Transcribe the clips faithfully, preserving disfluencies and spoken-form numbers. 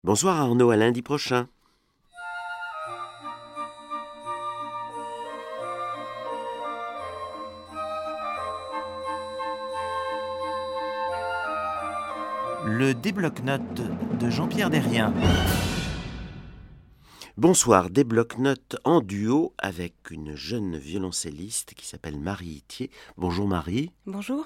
Bonsoir Arnaud, à lundi prochain. Le débloc-notes de Jean-Pierre Derrien. Bonsoir, des bloc-notes en duo avec une jeune violoncelliste qui s'appelle Marie Itier. Bonjour Marie. Bonjour.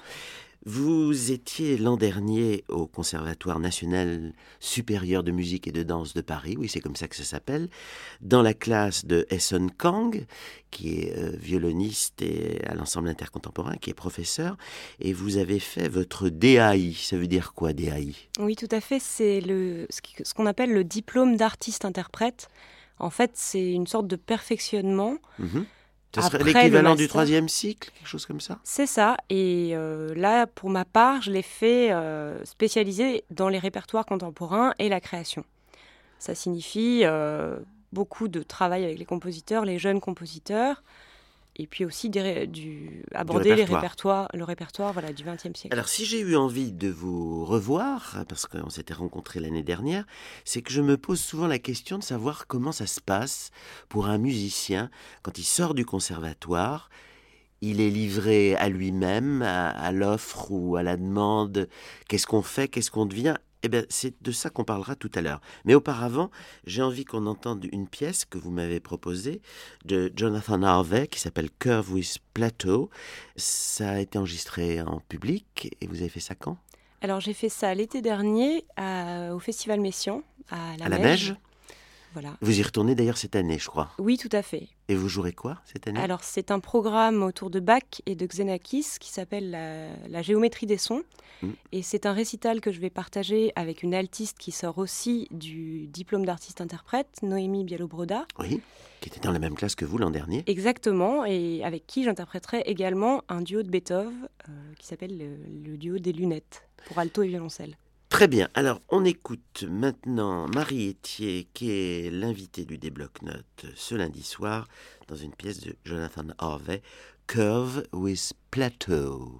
Vous étiez l'an dernier au Conservatoire national supérieur de musique et de danse de Paris, oui c'est comme ça que ça s'appelle, dans la classe de Eson Kang, qui est euh, violoniste et à l'ensemble intercontemporain, qui est professeur, et vous avez fait votre D A I. Ça veut dire quoi D A I ? Oui, tout à fait. C'est le, ce qui- ce qu'on appelle le diplôme d'artiste-interprète. En fait, c'est une sorte de perfectionnement Mhm. Ça serait après le l'équivalent du master. troisième cycle, quelque chose comme ça ? C'est ça. Et euh, là, pour ma part, je l'ai fait euh, spécialisé dans les répertoires contemporains et la création. Ça signifie euh, beaucoup de travail avec les compositeurs, les jeunes compositeurs, et puis aussi des ré- du, aborder les répertoire. répertoires, le répertoire voilà, du vingtième siècle. Alors, si j'ai eu envie de vous revoir, parce qu'on s'était rencontrés l'année dernière, c'est que je me pose souvent la question de savoir comment ça se passe pour un musicien quand il sort du conservatoire. Il est livré à lui-même, à, à l'offre ou à la demande. Qu'est-ce qu'on fait, qu'est-ce qu'on devient ? Eh bien, c'est de ça qu'on parlera tout à l'heure. Mais auparavant, j'ai envie qu'on entende une pièce que vous m'avez proposée de Jonathan Harvey qui s'appelle Curve with Plateau. Ça a été enregistré en public et vous avez fait ça quand ? Alors j'ai fait ça l'été dernier à- au Festival Messiaen, à la À la Meige. Neige ? Voilà. Vous y retournez d'ailleurs cette année, je crois. Oui, tout à fait. Et vous jouerez quoi cette année ? Alors c'est un programme autour de Bach et de Xenakis qui s'appelle la, la géométrie des sons. Hmm. Et c'est un récital que je vais partager avec une altiste qui sort aussi du diplôme d'artiste-interprète, Noémie Bialobroda. Oui, qui était dans la même classe que vous l'an dernier. Exactement, et avec qui j'interpréterai également un duo de Beethoven euh, qui s'appelle le, le duo des lunettes pour alto et violoncelle. Très bien, alors on écoute maintenant Marie Itier qui est l'invitée du Débloc-Notes ce lundi soir dans une pièce de Jonathan Harvey, Curve with Plateau.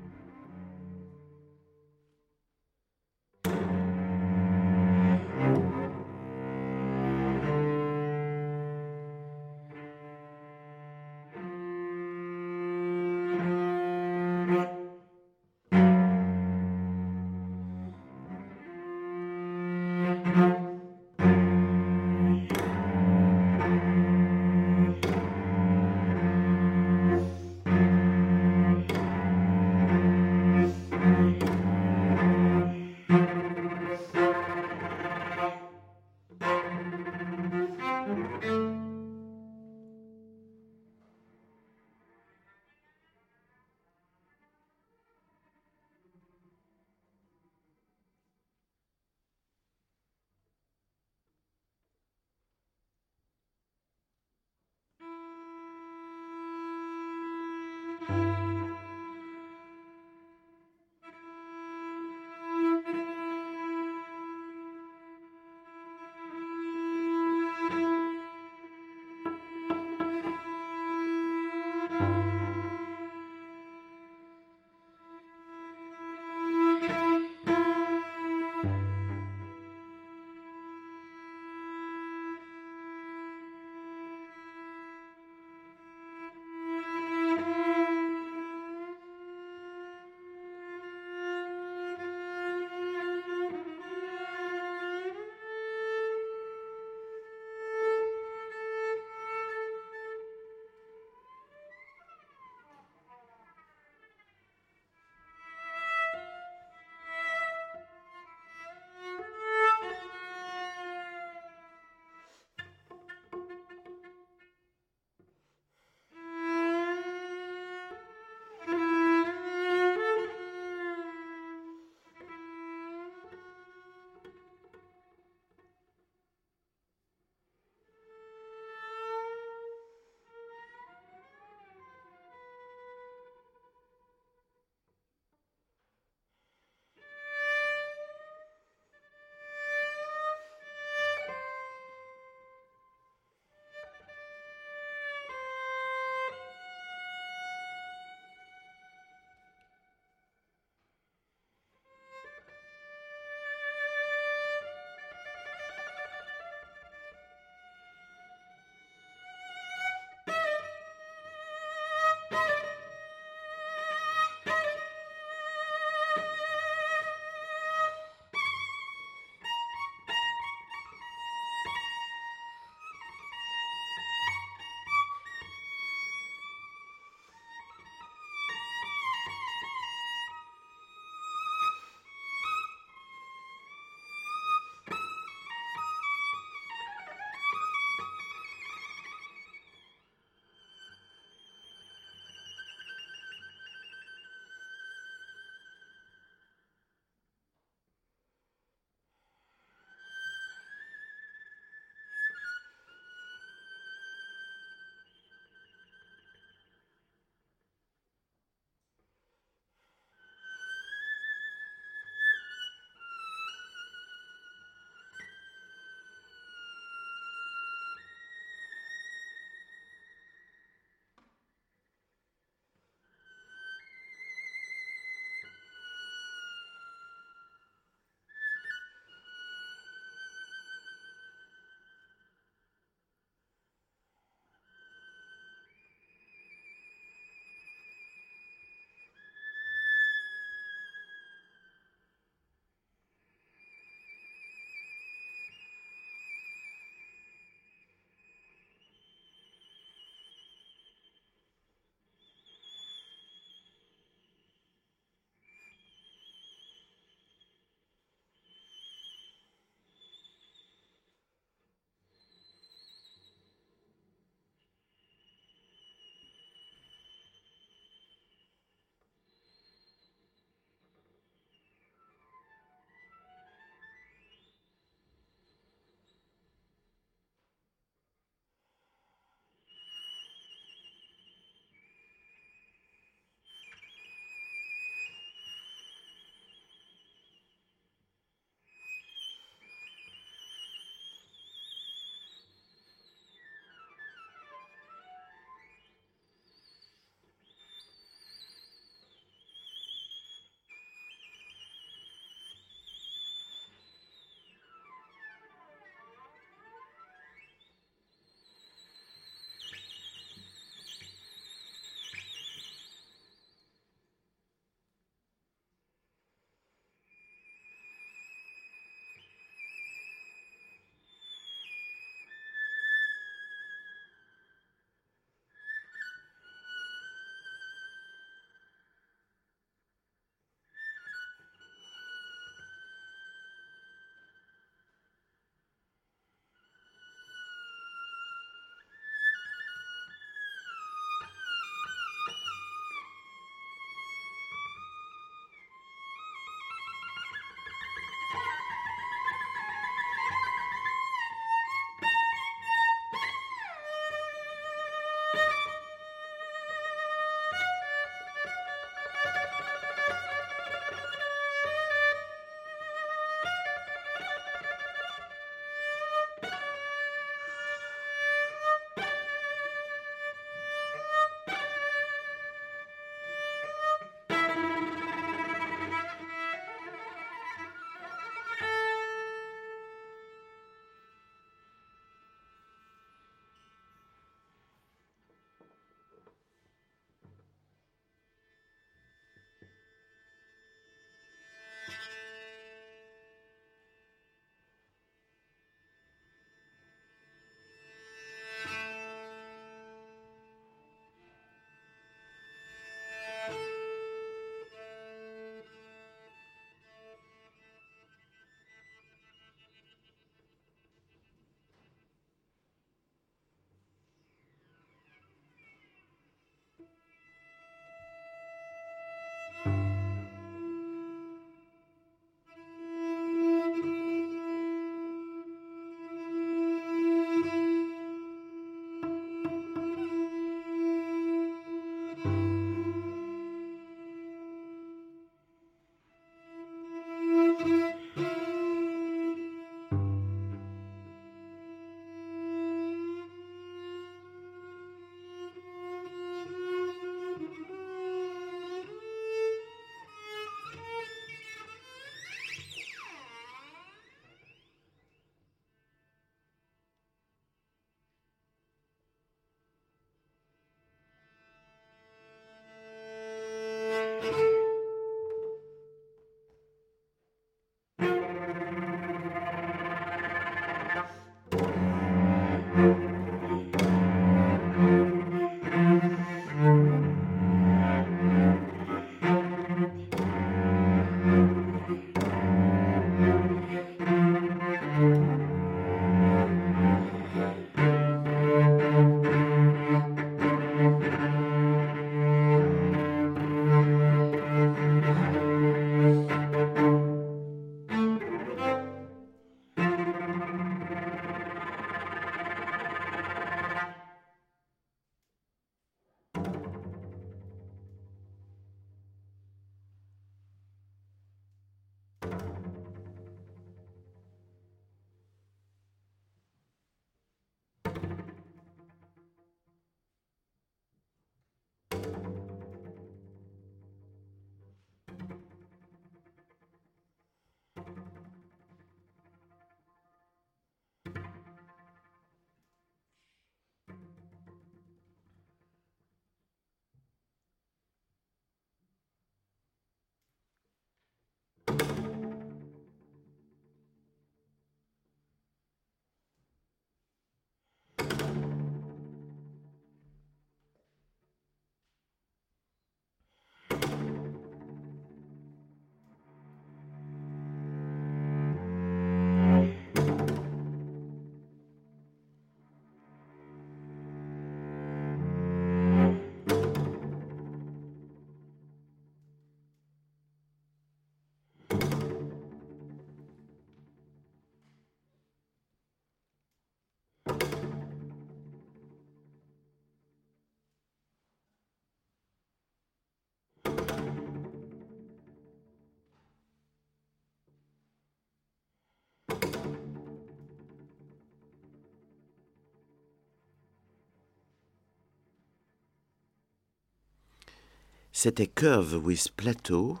C'était Curve with Plateau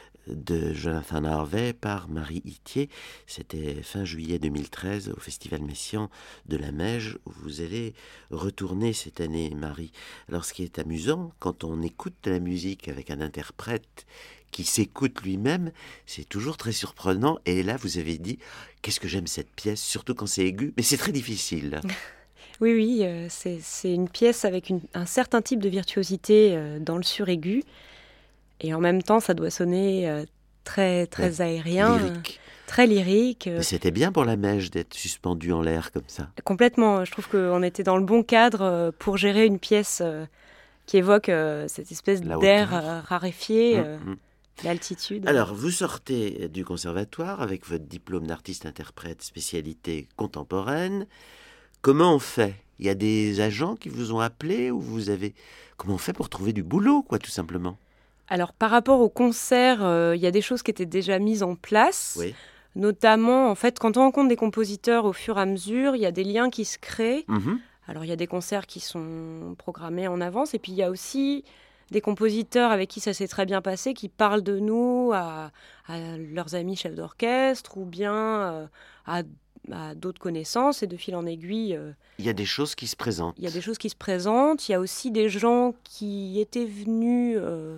de Jonathan Harvey par Marie Itier. C'était fin juillet deux mille treize au Festival Messiaen de la Meige où vous allez retourner cette année, Marie. Alors ce qui est amusant, quand on écoute de la musique avec un interprète qui s'écoute lui-même, c'est toujours très surprenant. Et là, vous avez dit, qu'est-ce que j'aime cette pièce, surtout quand c'est aigu, mais c'est très difficile. Oui, oui, euh, c'est, c'est une pièce avec une, un certain type de virtuosité euh, dans le suraigu. Et en même temps, ça doit sonner euh, très, très ouais, aérien, lyrique. Euh, très lyrique. Euh. Mais c'était bien pour la Meige d'être suspendu en l'air comme ça. Complètement. Je trouve qu'on était dans le bon cadre euh, pour gérer une pièce euh, qui évoque euh, cette espèce la d'air euh, raréfié, mmh, euh, mmh. l'altitude. Alors, vous sortez du conservatoire avec votre diplôme d'artiste-interprète spécialité contemporaine. Comment on fait ? Il y a des agents qui vous ont appelé ou vous avez... Comment on fait pour trouver du boulot, quoi, tout simplement ? Alors, par rapport au concert, euh, il y a des choses qui étaient déjà mises en place. Oui. Notamment, en fait, quand on rencontre des compositeurs au fur et à mesure, il y a des liens qui se créent. Mmh. Alors, il y a des concerts qui sont programmés en avance. Et puis, il y a aussi des compositeurs avec qui ça s'est très bien passé, qui parlent de nous à, à leurs amis chefs d'orchestre ou bien euh, à, à d'autres connaissances. Et de fil en aiguille... Euh, il y a des choses qui se présentent. Il y a des choses qui se présentent. Il y a aussi des gens qui étaient venus... Euh,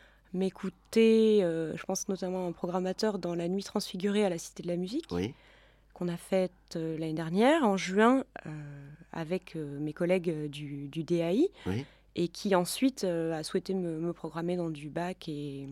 m'écouter, euh, je pense notamment à un programmateur dans la nuit transfigurée à la Cité de la Musique, oui. qu'on a faite euh, l'année dernière, en juin, euh, avec euh, mes collègues du, du D A I, oui. et qui ensuite euh, a souhaité me, me programmer dans du Bach et,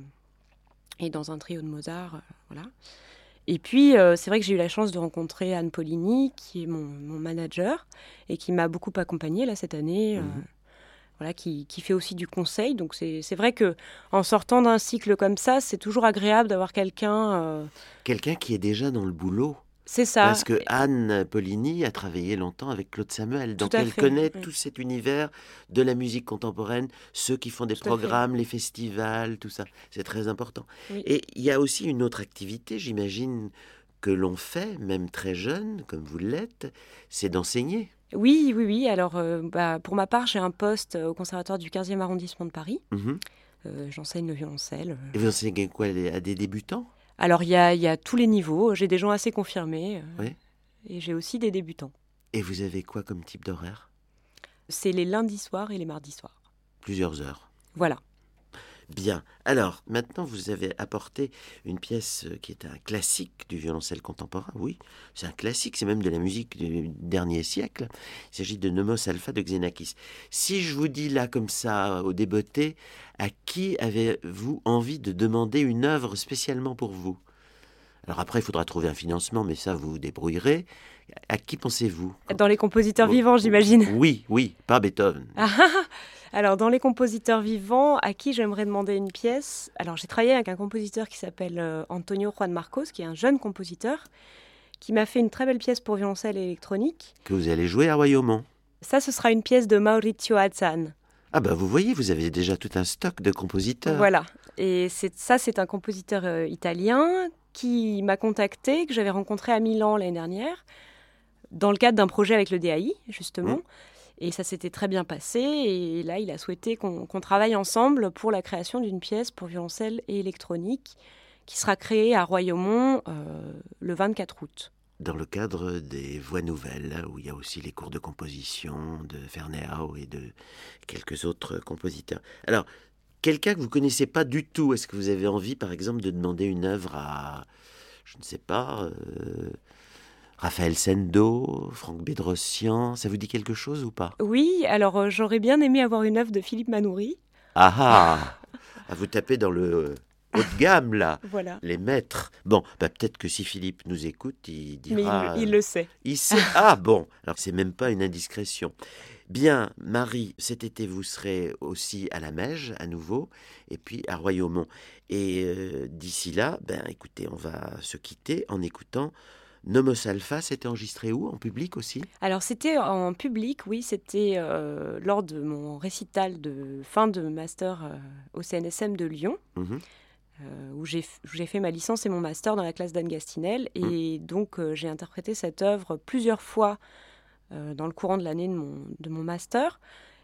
et dans un trio de Mozart. Euh, voilà. Et puis, euh, c'est vrai que j'ai eu la chance de rencontrer Anne Pollini, qui est mon, mon manager, et qui m'a beaucoup accompagnée là, cette année. Mmh. Euh, Voilà, qui, qui fait aussi du conseil. Donc c'est, c'est vrai qu'en sortant d'un cycle comme ça, c'est toujours agréable d'avoir quelqu'un... Euh... Quelqu'un qui est déjà dans le boulot. C'est ça. Parce que Anne Pollini a travaillé longtemps avec Claude Samuel. Donc elle fait, connaît oui. tout cet univers de la musique contemporaine, ceux qui font des tout programmes, les festivals, tout ça. C'est très important. Oui. Et il y a aussi une autre activité, j'imagine, que l'on fait, même très jeune, comme vous l'êtes, c'est d'enseigner. Oui, oui, oui. Alors, euh, bah, pour ma part, j'ai un poste au conservatoire du quinzième arrondissement de Paris. Mmh. Euh, j'enseigne le violoncelle. Et vous enseignez quoi, à des débutants ? Alors, il y a, y a tous les niveaux. J'ai des gens assez confirmés. Euh, oui. Et j'ai aussi des débutants. Et vous avez quoi comme type d'horaire ? C'est les lundis soirs et les mardis soirs. Plusieurs heures. Voilà. Bien. Alors, maintenant, vous avez apporté une pièce qui est un classique du violoncelle contemporain. Oui, c'est un classique, c'est même de la musique du dernier siècle. Il s'agit de Nomos Alpha de Xenakis. Si je vous dis là, comme ça, au débotté, à qui avez-vous envie de demander une œuvre spécialement pour vous ? Alors après, il faudra trouver un financement, mais ça, vous vous débrouillerez. À qui pensez-vous ? Dans les compositeurs vivants, j'imagine. Oui, oui, pas Beethoven. Alors, dans les compositeurs vivants, à qui j'aimerais demander une pièce ? Alors, j'ai travaillé avec un compositeur qui s'appelle euh, Antonio Juan Marcos, qui est un jeune compositeur, qui m'a fait une très belle pièce pour violoncelle et électronique. Que vous allez jouer à Royaumont. Ça, ce sera une pièce de Maurizio Hazzan. Ah ben, vous voyez, vous avez déjà tout un stock de compositeurs. Voilà. Et c'est, ça, c'est un compositeur euh, italien qui m'a contacté, que j'avais rencontré à Milan l'année dernière, dans le cadre d'un projet avec le D A I, justement. Mmh. Et ça s'était très bien passé. Et là, il a souhaité qu'on, qu'on travaille ensemble pour la création d'une pièce pour violoncelle et électronique qui sera créée à Royaumont euh, le vingt-quatre août. Dans le cadre des Voix Nouvelles, où il y a aussi les cours de composition de Ferneyhough et de quelques autres compositeurs. Alors, quelqu'un que vous ne connaissez pas du tout, est-ce que vous avez envie, par exemple, de demander une œuvre à, je ne sais pas... Euh... Raphaël Sendo, Franck Bedrosian, ça vous dit quelque chose ou pas ? Oui, alors euh, j'aurais bien aimé avoir une œuvre de Philippe Manoury. Ah ah, ah vous tapez dans le haut de gamme là, voilà. Les maîtres. Bon, bah, peut-être que si Philippe nous écoute, il dira... Mais il, il le sait. Il sait. Ah bon, alors c'est même pas une indiscrétion. Bien, Marie, cet été vous serez aussi à la Meige à nouveau, et puis à Royaumont. Et euh, d'ici là, ben écoutez, on va se quitter en écoutant... Nomos Alpha, c'était enregistré où ? En public aussi ? Alors c'était en public, oui, c'était euh, lors de mon récital de fin de master euh, au C N S M de Lyon, mmh. euh, où, j'ai, où j'ai fait ma licence et mon master dans la classe d'Anne Gastinel. Et mmh. donc euh, j'ai interprété cette œuvre plusieurs fois euh, dans le courant de l'année de mon, de mon master.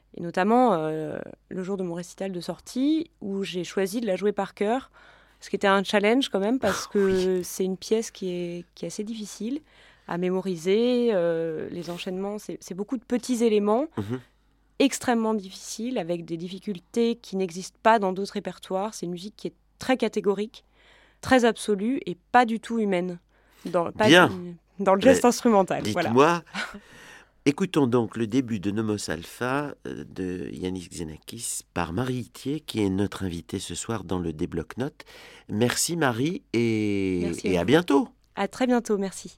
Et notamment euh, le jour de mon récital de sortie, où j'ai choisi de la jouer par cœur, ce qui était un challenge quand même, parce que oui. c'est une pièce qui est, qui est assez difficile à mémoriser. Euh, les enchaînements, c'est, c'est beaucoup de petits éléments, mmh. extrêmement difficiles, avec des difficultés qui n'existent pas dans d'autres répertoires. C'est une musique qui est très catégorique, très absolue et pas du tout humaine. Dans, pas Bien. Du, dans le geste Mais instrumental. Dites-moi, voilà. Écoutons donc le début de Nomos Alpha de Yannis Xenakis par Marie Itier, qui est notre invitée ce soir dans le Débloc-Notes. Merci Marie et, merci et à, à bientôt. À très bientôt, merci.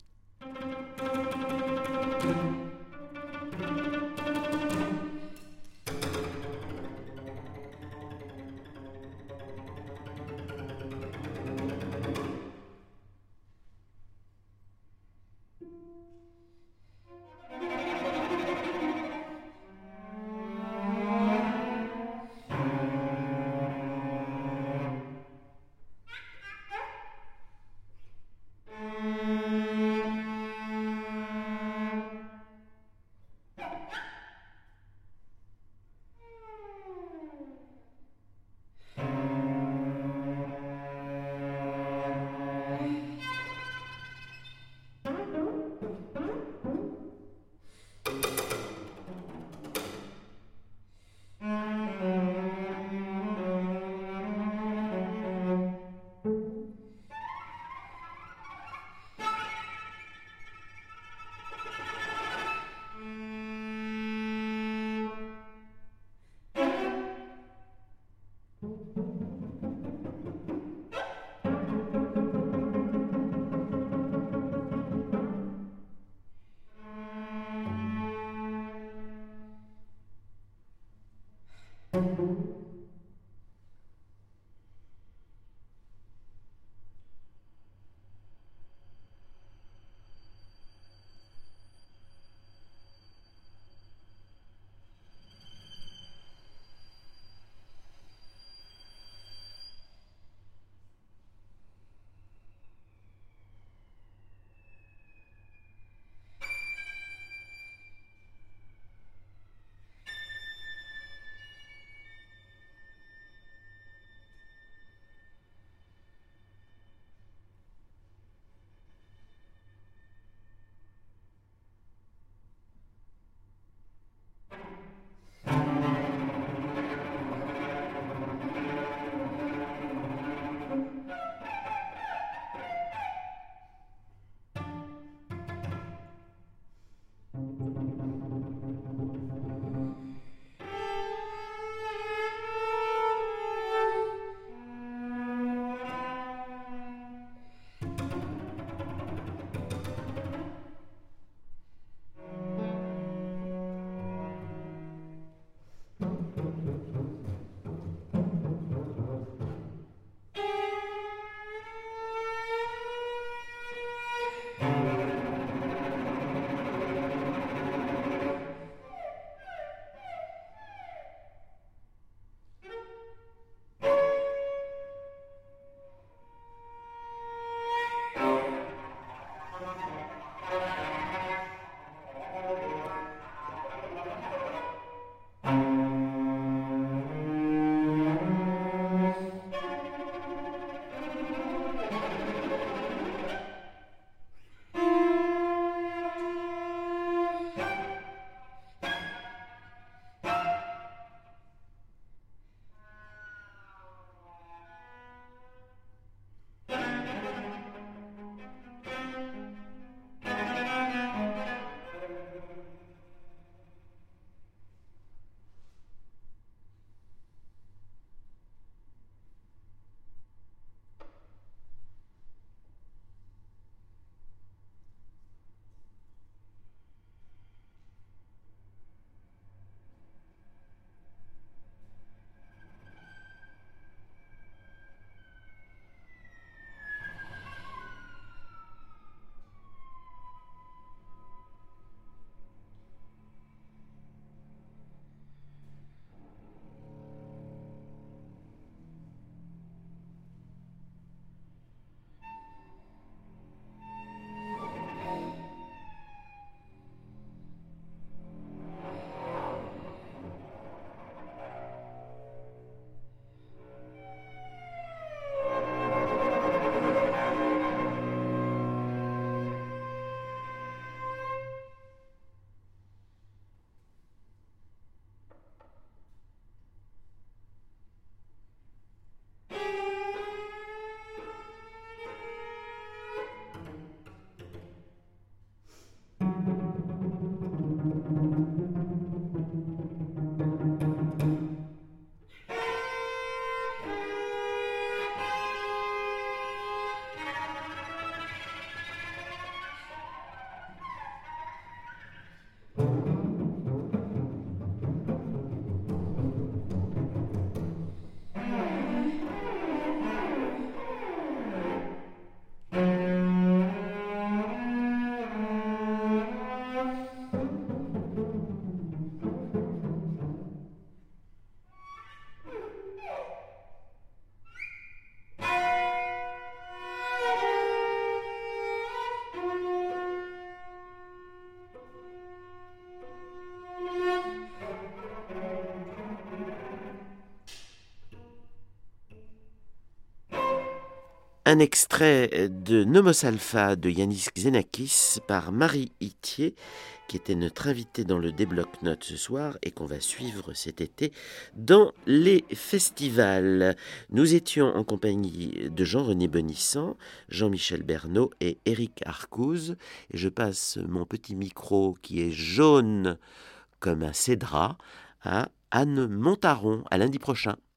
Un extrait de Nomos Alpha de Yanis Xenakis par Marie Itier, qui était notre invitée dans le Débloc-Notes ce soir et qu'on va suivre cet été dans les festivals. Nous étions en compagnie de Jean-René Bonissant, Jean-Michel Bernot et Éric Arcouze. Et je passe mon petit micro qui est jaune comme un cédrat à Anne Montaron. À lundi prochain.